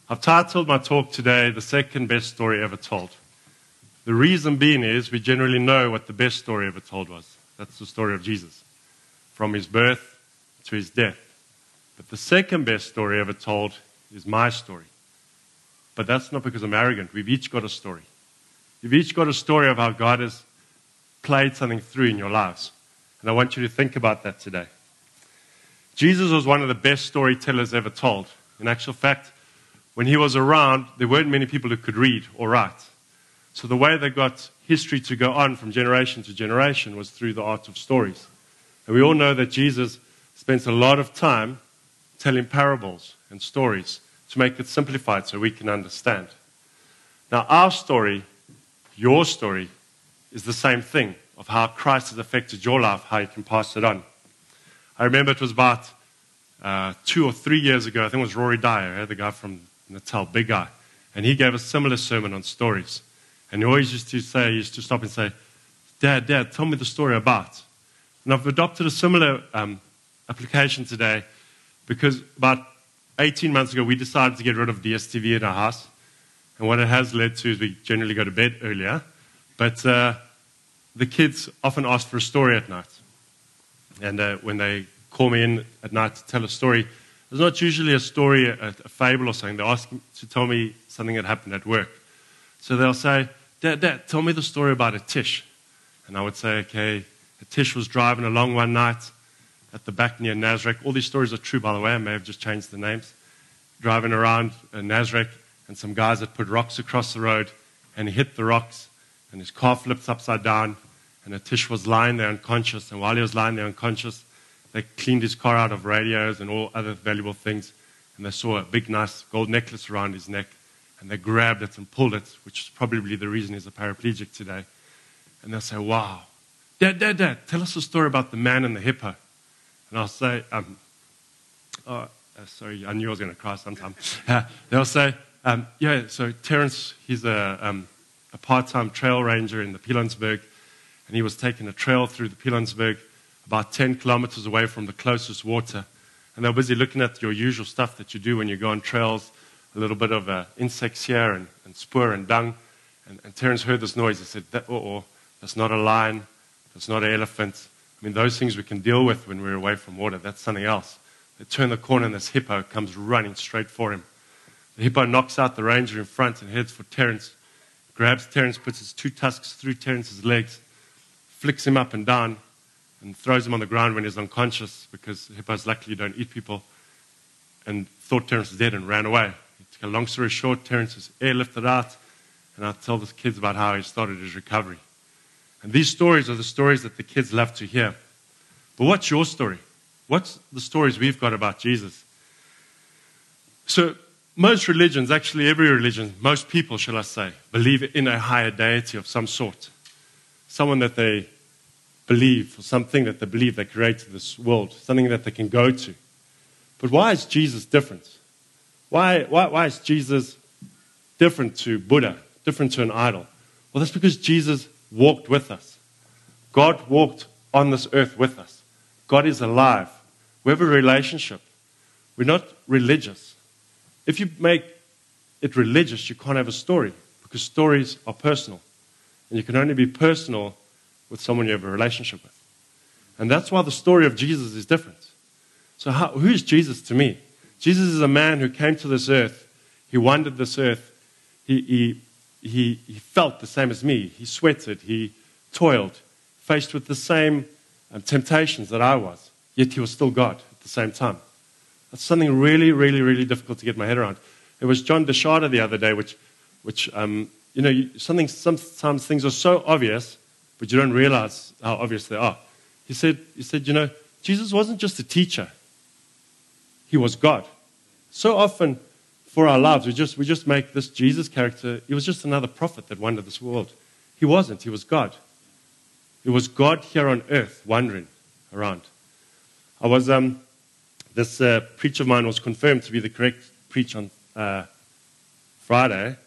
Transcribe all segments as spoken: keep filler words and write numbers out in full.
I've titled my talk today, The Second Best Story Ever Told. The reason being is we generally know what the best story ever told was. That's the story of Jesus, from his birth to his death. But the second best story ever told is my story. But that's not because I'm arrogant. We've each got a story. You've each got a story of how God has played something through in your lives. And I want you to think about that today. Jesus was one of the best storytellers ever told. In actual fact, when he was around, there weren't many people who could read or write. So the way they got history to go on from generation to generation was through the art of stories. And we all know that Jesus spent a lot of time telling parables and stories to make it simplified so we can understand. Now, our story, your story, is the same thing of how Christ has affected your life, how you can pass it on. I remember it was about uh, two or three years ago, I think it was Rory Dyer, eh, the guy from Natal, big guy, and he gave a similar sermon on stories. And he always used to say, he used to stop and say, Dad, Dad, tell me the story about. And I've adopted a similar um, application today because about eighteen months ago, we decided to get rid of D S T V in our house. And what it has led to is we generally go to bed earlier. But uh, the kids often ask for a story at night. And uh, when they call me in at night to tell a story, it's not usually a story, a, a fable or something. They ask to tell me something that happened at work. So they'll say, Dad, Dad, tell me the story about Atish. And I would say, okay, Atish was driving along one night at the back near Nazareth. All these stories are true, by the way. I may have just changed the names. Driving around uh, Nazareth, and some guys had put rocks across the road, and he hit the rocks, and his car flipped upside down, and Atish was lying there unconscious. And while he was lying there unconscious, they cleaned his car out of radios and all other valuable things, and they saw a big, nice gold necklace around his neck, and they grabbed it and pulled it, which is probably the reason he's a paraplegic today. And they'll say, wow, Dad, Dad, Dad, tell us a story about the man and the hippo. And I'll say, um, oh, uh, sorry, I knew I was going to cry sometime. Uh, they'll say, um, yeah, so Terence, he's a, um, a part-time trail ranger in the Pilanesberg, and he was taking a trail through the Pilanesberg about ten kilometers away from the closest water. And they're busy looking at your usual stuff that you do when you go on trails, a little bit of uh, insects here and, and spoor and dung. And, and Terence heard this noise. He said, that, oh, oh, that's not a lion. That's not an elephant. I mean, those things we can deal with when we're away from water. That's something else. They turn the corner and this hippo comes running straight for him. The hippo knocks out the ranger in front and heads for Terence. Grabs Terence, puts his two tusks through Terence's legs, flicks him up and down, and throws him on the ground when he's unconscious because hippos luckily don't eat people, and thought Terence was dead and ran away. To cut a long story short, Terence was airlifted out, and I tell the kids about how he started his recovery. And these stories are the stories that the kids love to hear. But what's your story? What's the stories we've got about Jesus? So most religions, actually every religion, most people, shall I say, believe in a higher deity of some sort. Someone that they believe, or something that they believe that created this world, something that they can go to. But why is Jesus different? Why, why, why is Jesus different to Buddha, different to an idol? Well, that's because Jesus walked with us. God walked on this earth with us. God is alive. We have a relationship. We're not religious. If you make it religious, you can't have a story because stories are personal. And you can only be personal with someone you have a relationship with. And that's why the story of Jesus is different. So how, who is Jesus to me? Jesus is a man who came to this earth. He wandered this earth. He, he, he, he felt the same as me. He sweated. He toiled, faced with the same um, temptations that I was. Yet he was still God at the same time. That's something really, really, really difficult to get my head around. It was John Deshada the other day, which, which um, you know, you, something, sometimes things are so obvious, but you don't realize how obvious they are. He said, he said, you know, Jesus wasn't just a teacher. He was God. So often for our lives, we just, we just make this Jesus character, he was just another prophet that wandered this world. He wasn't. He was God. It was God here on earth wandering around. I was, um, this uh, preach of mine was confirmed to be the correct preach on uh, Friday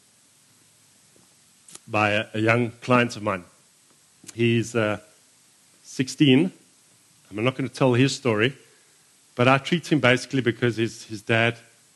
by a, a young client of mine. He's uh, sixteen. I'm not going to tell his story, but I treat him basically because his, his dad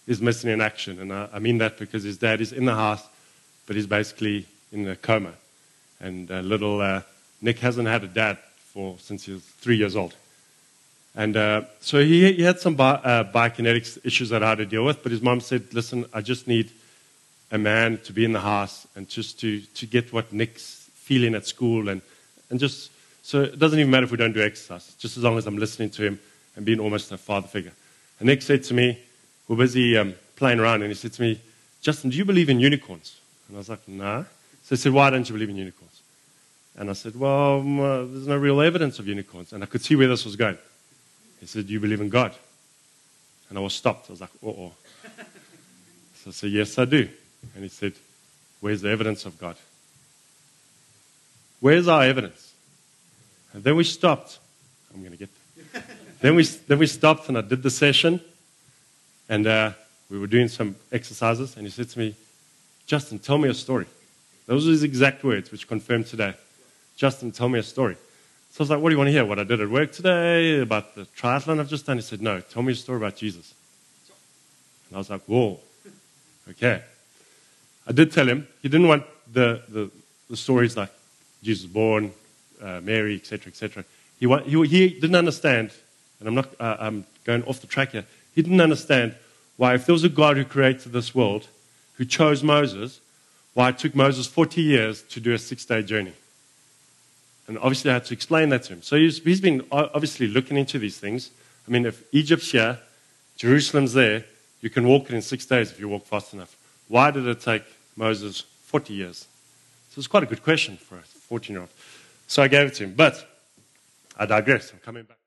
is missing in action. And I, I mean that because his dad is in the house, but he's basically in a coma. And uh, little uh, Nick hasn't had a dad for since he was three years old. And uh, so he, he had some bi- uh, biokinetics issues that I had to deal with, but his mom said, listen, I just need a man to be in the house and just to, to get what Nick's feeling at school. And, and just, so it doesn't even matter if we don't do exercise, just as long as I'm listening to him and being almost a father figure. And Nick said to me, we're busy um, playing around, and he said to me, Justin, do you believe in unicorns? And I was like, nah. So he said, why don't you believe in unicorns? And I said, well, um, uh, there's no real evidence of unicorns. And I could see where this was going. He said, do you believe in God? And I was stopped. I was like, uh-oh. So I said, yes, I do. And he said, where's the evidence of God? Where's our evidence? And then we stopped. I'm going to get there. then, we, then we stopped, and I did the session. And uh, we were doing some exercises. And he said to me, Justin, tell me a story. Those are his exact words, which confirmed today. Justin, tell me a story. So I was like, what do you want to hear? What I did at work today, about the triathlon I've just done? He said, no, tell me a story about Jesus. And I was like, whoa, okay. I did tell him. He didn't want the, the, the stories like Jesus born, uh, Mary, et cetera, et cetera. He, wa- he, he didn't understand, and I'm, not, uh, I'm going off the track here, he didn't understand why if there was a God who created this world, who chose Moses, why it took Moses forty years to do a six-day journey. And obviously I had to explain that to him. So he's, he's been obviously looking into these things. I mean, if Egypt's here, Jerusalem's there, you can walk it in six days if you walk fast enough. Why did it take Moses forty years? So it's quite a good question for a fourteen-year-old. So I gave it to him. But I digress. I'm coming back.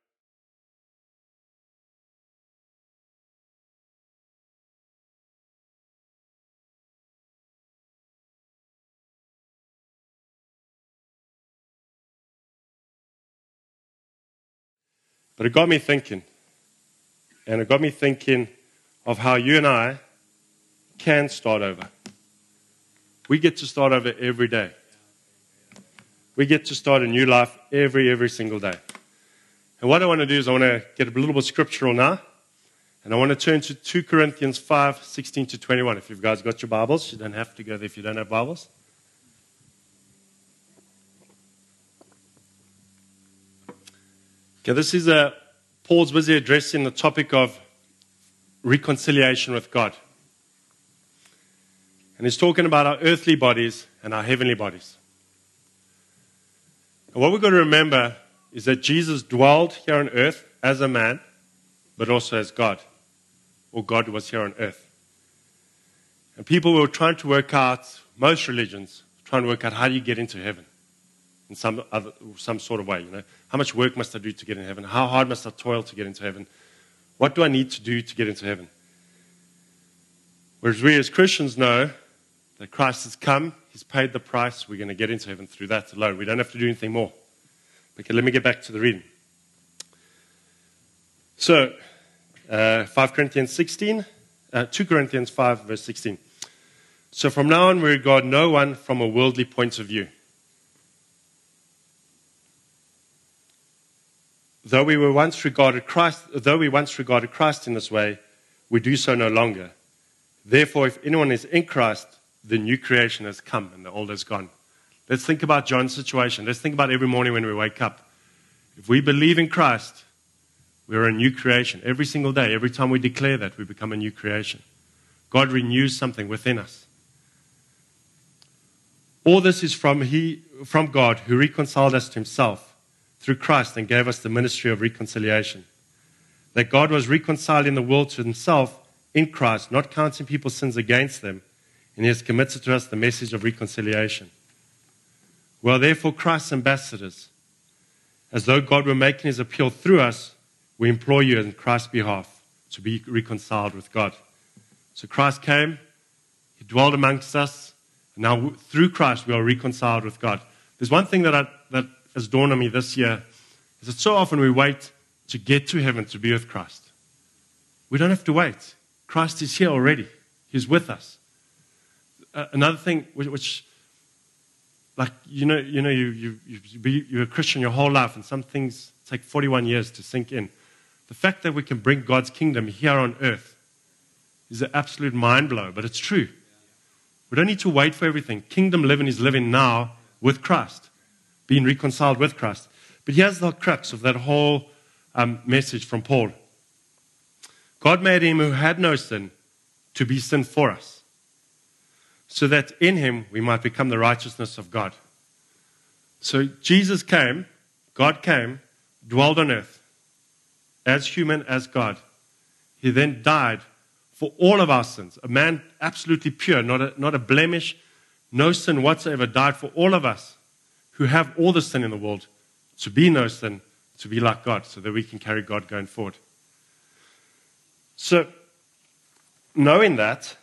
But it got me thinking. And it got me thinking of how you and I can start over. We get to start over every day. We get to start a new life every, every single day. And what I want to do is I want to get a little bit scriptural now. And I want to turn to two Corinthians five, sixteen to twenty-one. If you've guys got your Bibles, you don't have to go there if you don't have Bibles. Okay, this is a, Paul's busy addressing the topic of reconciliation with God. And he's talking about our earthly bodies and our heavenly bodies. And what we've got to remember is that Jesus dwelled here on earth as a man, but also as God, or God was here on earth. And people were trying to work out, most religions, trying to work out how do you get into heaven in some other, some sort of way. You know, how much work must I do to get in heaven? How hard must I toil to get into heaven? What do I need to do to get into heaven? Whereas we as Christians know that Christ has come, He's paid the price, we're going to get into heaven through that alone. We don't have to do anything more. Okay, let me get back to the reading. So, uh, First Corinthians sixteen, uh, Second Corinthians five, verse sixteen. So from now on, we regard no one from a worldly point of view. Though we were once regarded Christ, though we once regarded Christ in this way, we do so no longer. Therefore, if anyone is in Christ, the new creation has come and the old has gone. Let's think about John's situation. Let's think about every morning when we wake up. If we believe in Christ, we're a new creation. Every single day, every time we declare that, we become a new creation. God renews something within us. All this is from, he, from God, who reconciled us to Himself through Christ and gave us the ministry of reconciliation. That God was reconciling the world to Himself in Christ, not counting people's sins against them, and He has committed to us the message of reconciliation. We are therefore Christ's ambassadors. As though God were making His appeal through us, we implore you in Christ's behalf to be reconciled with God. So Christ came, He dwelled amongst us, and now through Christ we are reconciled with God. There's one thing that, I, that has dawned on me this year, is that so often we wait to get to heaven to be with Christ. We don't have to wait. Christ is here already. He's with us. Uh, another thing which, which like, you know, you know, you, you, you be, you're a Christian your whole life, and some things take forty-one years to sink in. The fact that we can bring God's kingdom here on earth is an absolute mind blow, but it's true. We don't need to wait for everything. Kingdom living is living now with Christ, being reconciled with Christ. But here's the crux of that whole um, message from Paul. God made him who had no sin to be sin for us, so that in him we might become the righteousness of God. So Jesus came, God came, dwelled on earth, as human, as God. He then died for all of our sins. A man absolutely pure, not a, not a blemish, no sin whatsoever, died for all of us who have all the sin in the world, to be no sin, to be like God, so that we can carry God going forward. So, knowing that,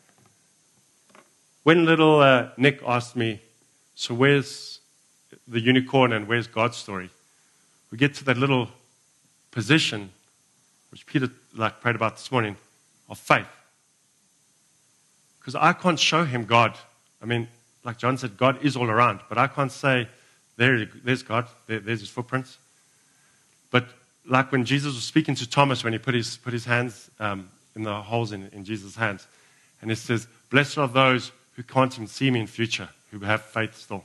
when little uh, Nick asked me, so where's the unicorn and where's God's story? We get to that little position, which Peter like prayed about this morning, of faith. Because I can't show him God. I mean, like John said, God is all around, but I can't say, there, there's God, there, there's his footprints. But like when Jesus was speaking to Thomas, when he put his, put his hands um, in the holes in, in Jesus' hands, and it says, blessed are those who can't even see me in future, who have faith still.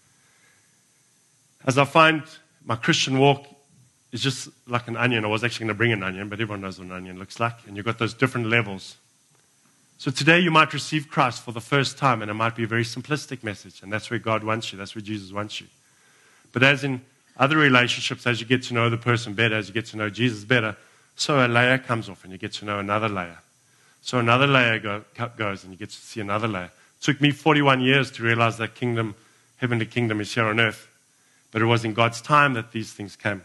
As I find my Christian walk is just like an onion. I was actually going to bring an onion, but everyone knows what an onion looks like. And you've got those different levels. So today you might receive Christ for the first time, and it might be a very simplistic message. And that's where God wants you. That's where Jesus wants you. But as in other relationships, as you get to know the person better, as you get to know Jesus better, so a layer comes off and you get to know another layer. So another layer go, goes and you get to see another layer. It took me forty-one years to realize that kingdom, heavenly kingdom is here on earth. But it was in God's time that these things came.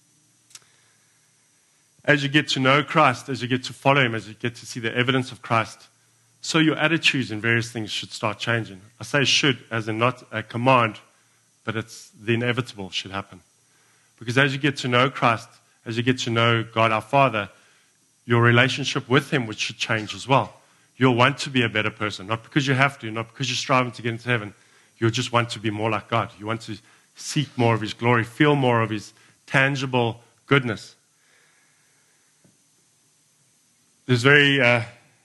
As you get to know Christ, as you get to follow him, as you get to see the evidence of Christ, so your attitudes in various things should start changing. I say should as in not a command, but it's the inevitable should happen. Because as you get to know Christ, as you get to know God our Father, your relationship with him which should change as well. You'll want to be a better person, not because you have to, not because you're striving to get into heaven. You'll just want to be more like God. You want to seek more of his glory, feel more of his tangible goodness. There's very, uh,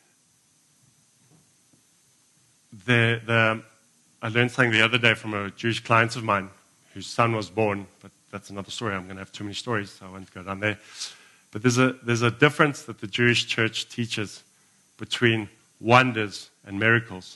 the, the, I learned something the other day from a Jewish client of mine whose son was born, but that's another story. I'm going to have too many stories, so I won't go down there. But there's a, there's a difference that the Jewish church teaches between wonders and miracles.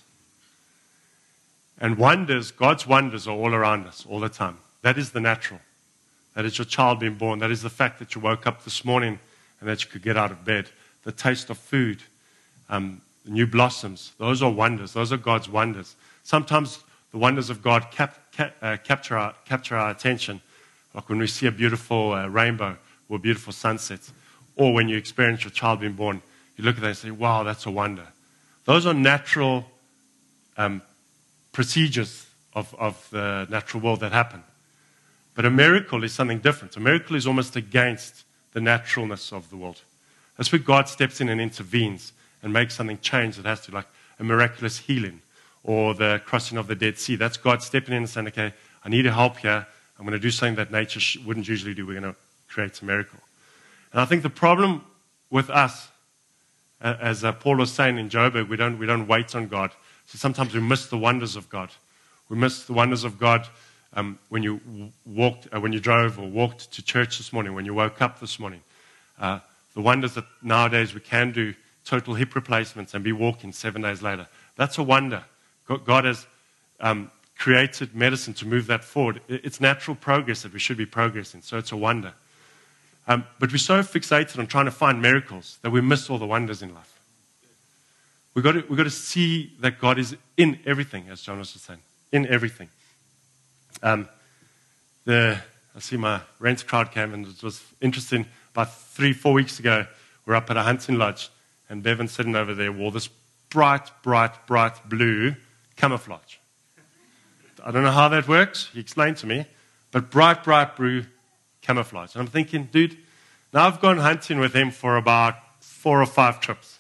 And wonders, God's wonders are all around us all the time. That is the natural. That is your child being born. That is the fact that you woke up this morning and that you could get out of bed. The taste of food, um, the new blossoms. Those are wonders. Those are God's wonders. Sometimes the wonders of God cap, cap, uh, capture, our, capture our attention, like when we see a beautiful uh, rainbow or a beautiful sunset, or when you experience your child being born, you look at that and say, wow, that's a wonder. Those are natural um, procedures of, of the natural world that happen. But a miracle is something different. A miracle is almost against the naturalness of the world. That's where God steps in and intervenes and makes something change that has to, like a miraculous healing or the crossing of the Dead Sea. That's God stepping in and saying, okay, I need help here. I'm going to do something that nature sh- wouldn't usually do. We're going to create a miracle. And I think the problem with us, uh, as uh, Paul was saying in Joburg, we don't, we don't wait on God. So sometimes we miss the wonders of God. We miss the wonders of God um, when you walked, uh, when you drove or walked to church this morning, when you woke up this morning. Uh, the wonders that nowadays we can do total hip replacements and be walking seven days later. That's a wonder. God has um, created medicine to move that forward. It's natural progress that we should be progressing, so it's a wonder. Um, but we're so fixated on trying to find miracles that we miss all the wonders in life. We've got to, we've got to see that God is in everything, as John was saying, in everything. Um, the, I see my rent crowd came, and it was interesting. About three, four weeks ago, we were up at a hunting lodge, and Bevan sitting over there wore this bright, bright, bright blue camouflage. I don't know how that works. He explained to me, but bright, bright blue camouflage. And I'm thinking, dude, now I've gone hunting with him for about four or five trips.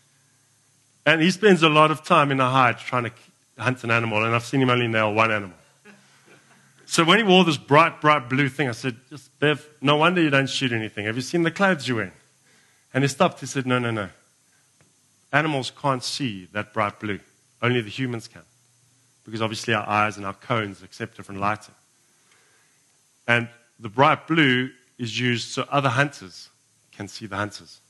And he spends a lot of time in a hide trying to hunt an animal, and I've seen him only nail one animal. So when he wore this bright, bright blue thing, I said, just Bev, no wonder you don't shoot anything. Have you seen the clothes you're wearing? And he stopped. He said, no, no, no. animals can't see that bright blue. Only the humans can. Because obviously our eyes and our cones accept different lighting. And the bright blue is used so other hunters can see the hunters.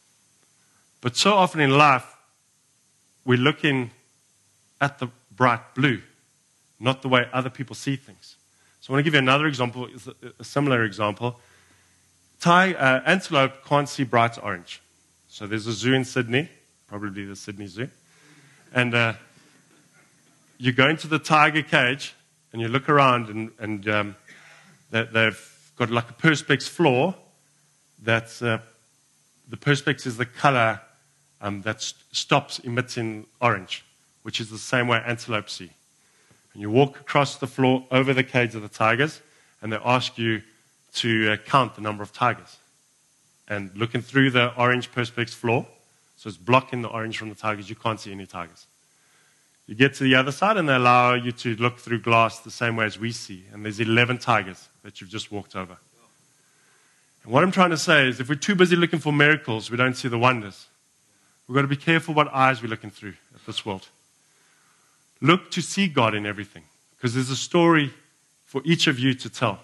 But so often in life, we're looking at the bright blue, not the way other people see things. So I want to give you another example, a similar example. Ty, uh, antelope can't see bright orange. So there's a zoo in Sydney, probably the Sydney Zoo. And uh, you go into the tiger cage and you look around and, and um, they, they've got like a perspex floor that's, uh, the perspex is the color um, that st- stops emitting orange, which is the same way antelope see. And you walk across the floor over the cage of the tigers and they ask you to uh, count the number of tigers. And looking through the orange perspex floor, so it's blocking the orange from the tigers, you can't see any tigers. You get to the other side and they allow you to look through glass the same way as we see. And there's eleven tigers that you've just walked over. And what I'm trying to say is if we're too busy looking for miracles, we don't see the wonders. We've got to be careful what eyes we're looking through at this world. Look to see God in everything, because there's a story for each of you to tell.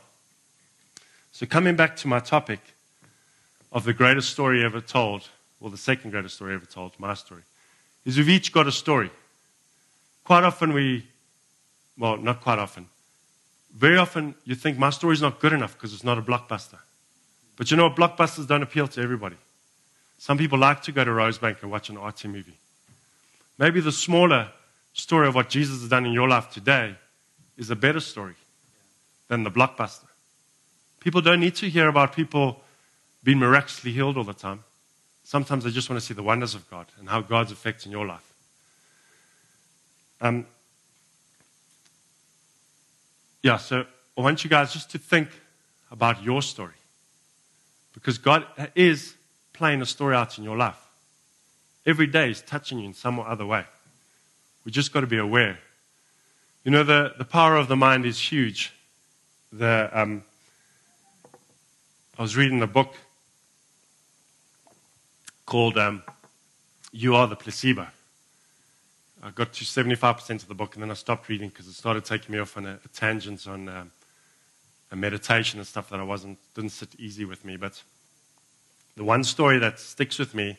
So coming back to my topic of the greatest story ever told, or the second greatest story ever told, my story, is we've each got a story. Quite often we, well, not quite often, very often you think my story is not good enough because it's not a blockbuster. But you know what? Blockbusters don't appeal to everybody. Some people like to go to Rosebank and watch an arty movie. Maybe the smaller story of what Jesus has done in your life today is a better story than the blockbuster. People don't need to hear about people being miraculously healed all the time. Sometimes they just want to see the wonders of God and how God's affecting your life. Um, yeah, so I want you guys just to think about your story. Because God is playing a story out in your life. Every day He's touching you in some other way. We just got to be aware. You know, the, the power of the mind is huge. The, um, I was reading a book called um, You Are the Placebo. I got to seventy-five percent of the book and then I stopped reading because it started taking me off on a, a tangent on um, a meditation and stuff that I wasn't, didn't sit easy with me. But the one story that sticks with me,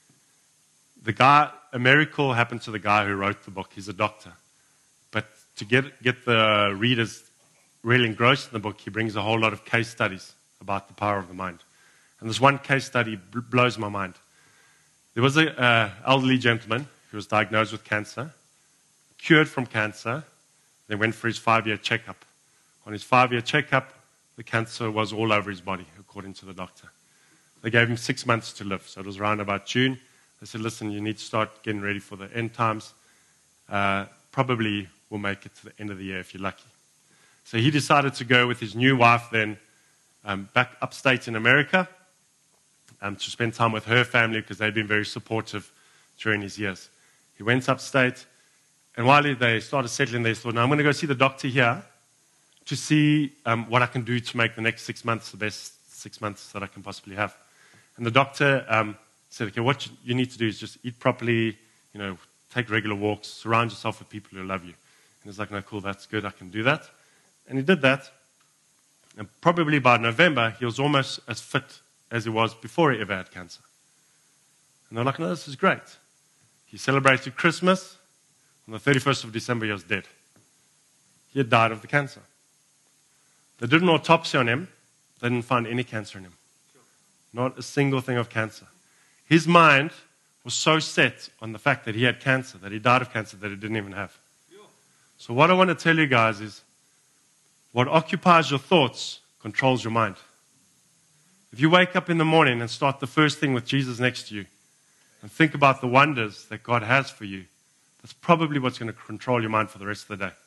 the guy, a miracle happened to the guy who wrote the book. He's a doctor. But to get, get the readers really engrossed in the book, he brings a whole lot of case studies about the power of the mind. And this one case study b- blows my mind. There was an uh, elderly gentleman who was diagnosed with cancer, cured from cancer, then went for his five-year checkup. On his five-year checkup, the cancer was all over his body, according to the doctor. They gave him six months to live, so it was around about June. They said, listen, you need to start getting ready for the end times. Uh, probably will make it to the end of the year if you're lucky. So he decided to go with his new wife then um, back upstate in America um, to spend time with her family because they'd been very supportive during his years. He went upstate, and while they started settling there, he thought, now I'm going to go see the doctor here to see um, what I can do to make the next six months the best six months that I can possibly have. And the doctor um, said, okay, what you need to do is just eat properly, you know, take regular walks, surround yourself with people who love you. And he's like, no, cool, that's good, I can do that. And he did that. And probably by November, he was almost as fit as he was before he ever had cancer. And they're like, no, this is great. He celebrated Christmas. On the thirty-first of December, he was dead. He had died of the cancer. They did an autopsy on him. They didn't find any cancer in him. Not a single thing of cancer. His mind was so set on the fact that he had cancer, that he died of cancer, that he didn't even have. So what I want to tell you guys is, what occupies your thoughts controls your mind. If you wake up in the morning and start the first thing with Jesus next to you, and think about the wonders that God has for you, that's probably what's going to control your mind for the rest of the day.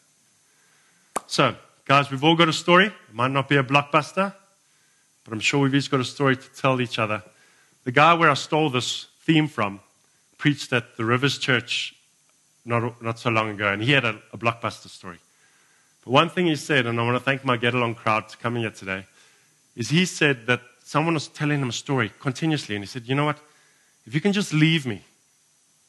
So, guys, we've all got a story. It might not be a blockbuster, but I'm sure we've each got a story to tell each other. The guy where I stole this theme from preached at the Rivers Church not, not so long ago, and he had a, a blockbuster story. But one thing he said, and I want to thank my Get Along crowd for coming here today, is he said that someone was telling him a story continuously, and he said, you know what, if you can just leave me,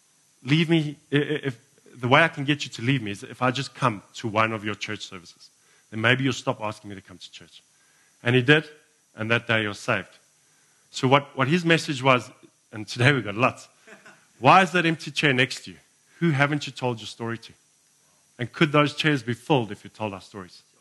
leave me, if the way I can get you to leave me is if I just come to one of your church services. Then maybe you'll stop asking me to come to church. And he did, and that day you're saved. So what, what his message was, and today we've got lots. Why is that empty chair next to you? Who haven't you told your story to? And could those chairs be filled if you told our stories?